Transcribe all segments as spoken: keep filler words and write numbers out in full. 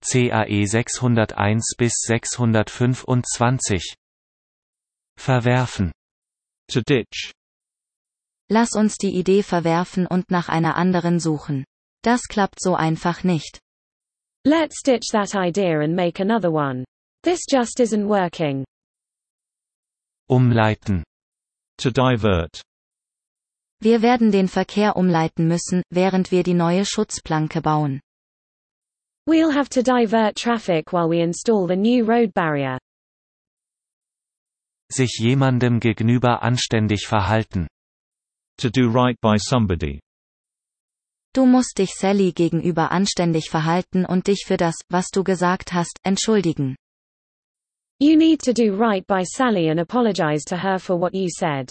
C A E sechshunderteins bis sechshundertfünfundzwanzig. Verwerfen. To ditch. Lass uns die Idee verwerfen und nach einer anderen suchen. Das klappt so einfach nicht. Let's ditch that idea and make another one. This just isn't working. Umleiten. To divert. Wir werden den Verkehr umleiten müssen, während wir die neue Schutzplanke bauen. We'll have to divert traffic while we install the new road barrier. Sich jemandem gegenüber anständig verhalten. To do right by somebody. Du musst dich Sally gegenüber anständig verhalten und dich für das, was du gesagt hast, entschuldigen. You need to do right by Sally and apologize to her for what you said.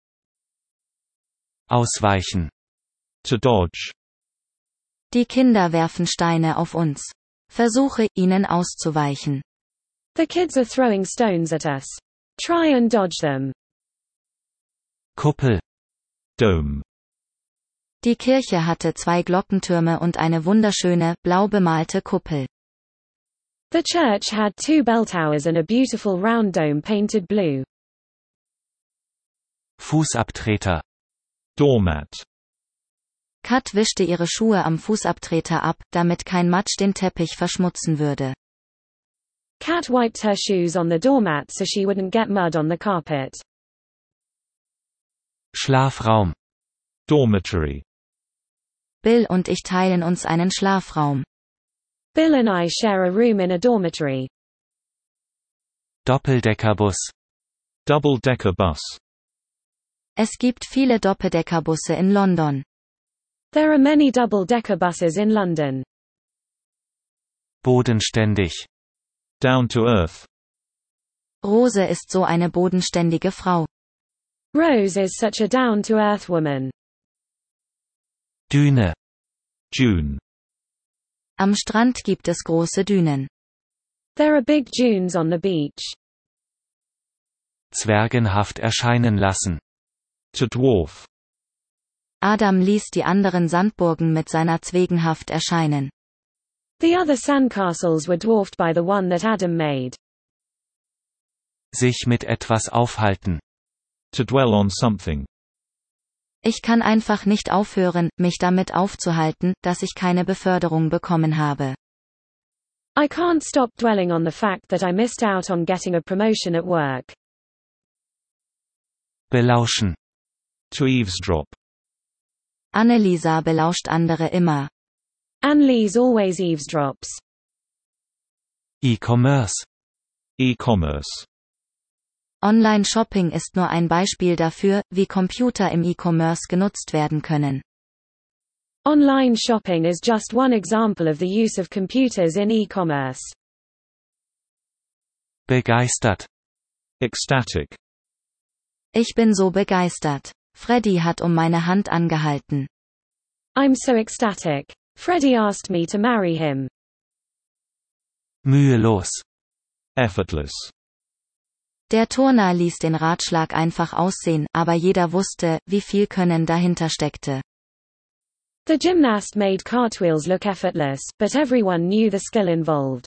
Ausweichen. To dodge. Die Kinder werfen Steine auf uns. Versuche, ihnen auszuweichen. The kids are throwing stones at us. Try and dodge them. Kuppel. Dome. Die Kirche hatte zwei Glockentürme und eine wunderschöne, blau bemalte Kuppel. The church had two bell towers and a beautiful round dome painted blue. Fußabtreter. Doormat. Kat wischte ihre Schuhe am Fußabtreter ab, damit kein Matsch den Teppich verschmutzen würde. Kat wiped her shoes on the doormat so she wouldn't get mud on the carpet. Schlafraum. Dormitory. Bill und ich teilen uns einen Schlafraum. Bill and I share a room in a dormitory. Doppeldeckerbus. Double-decker bus. Es gibt viele Doppeldeckerbusse in London. There are many double-decker buses in London. Bodenständig. Down to earth. Rose ist so eine bodenständige Frau. Rose is such a down-to-earth woman. Düne. Dune. Am Strand gibt es große Dünen. There are big dunes on the beach. Zwergenhaft erscheinen lassen. To dwarf. Adam ließ die anderen Sandburgen mit seiner Zwegenhaft erscheinen. The other sandcastles were dwarfed by the one that Adam made. Sich mit etwas aufhalten. To dwell on something. Ich kann einfach nicht aufhören, mich damit aufzuhalten, dass ich keine Beförderung bekommen habe. I can't stop dwelling on the fact that I missed out on getting a promotion at work. Belauschen. To eavesdrop. Anneliesa belauscht andere immer. Anneliese always eavesdrops. E-Commerce. E-commerce. Online-Shopping ist nur ein Beispiel dafür, wie Computer im E-Commerce genutzt werden können. Online shopping is just one example of the use of computers in e-commerce. Begeistert. Ecstatic. Ich bin so begeistert. Freddy hat um meine Hand angehalten. I'm so ecstatic. Freddie asked me to marry him. Mühelos. Effortless. Der Turner ließ den Ratschlag einfach aussehen, aber jeder wusste, wie viel Können dahinter steckte. The gymnast made cartwheels look effortless, but everyone knew the skill involved.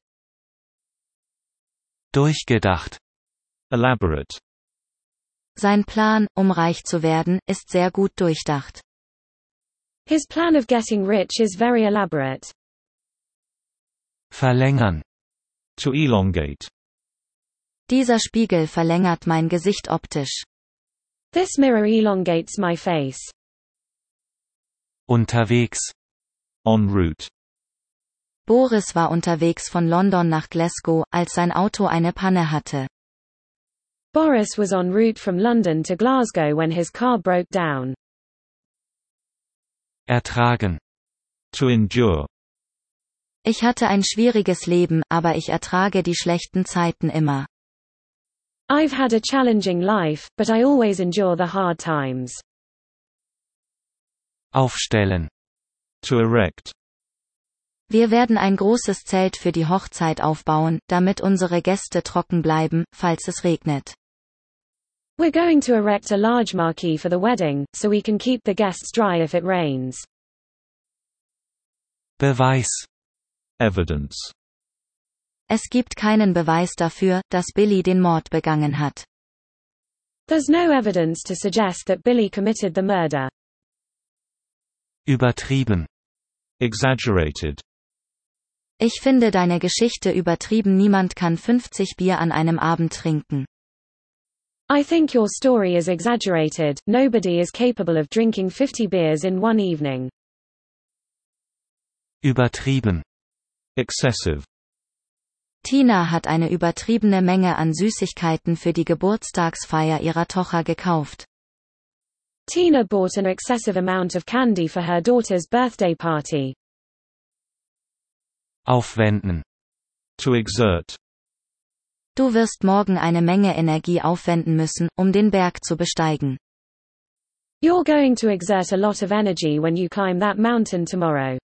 Durchgedacht. Elaborate. Sein Plan, um reich zu werden, ist sehr gut durchdacht. His plan of getting rich is very elaborate. Verlängern. To elongate. Dieser Spiegel verlängert mein Gesicht optisch. This mirror elongates my face. Unterwegs. En route. Boris war unterwegs von London nach Glasgow, als sein Auto eine Panne hatte. Boris was en route from London to Glasgow when his car broke down. Ertragen. To endure. Ich hatte ein schwieriges Leben, aber ich ertrage die schlechten Zeiten immer. I've had a challenging life, but I always endure the hard times. Aufstellen. To erect. Wir werden ein großes Zelt für die Hochzeit aufbauen, damit unsere Gäste trocken bleiben, falls es regnet. We're going to erect a large marquee for the wedding, so we can keep the guests dry if it rains. Beweis. Evidence. Es gibt keinen Beweis dafür, dass Billy den Mord begangen hat. There's no evidence to suggest that Billy committed the murder. Übertrieben. Exaggerated. Ich finde deine Geschichte übertrieben. Niemand kann fünfzig Bier an einem Abend trinken. I think your story is exaggerated. Nobody is capable of drinking fifty beers in one evening. Übertrieben. Excessive. Tina hat eine übertriebene Menge an Süßigkeiten für die Geburtstagsfeier ihrer Tochter gekauft. Tina bought an excessive amount of candy for her daughter's birthday party. Aufwenden. To exert. Du wirst morgen eine Menge Energie aufwenden müssen, um den Berg zu besteigen. You're going to exert a lot of energy when you climb that mountain tomorrow.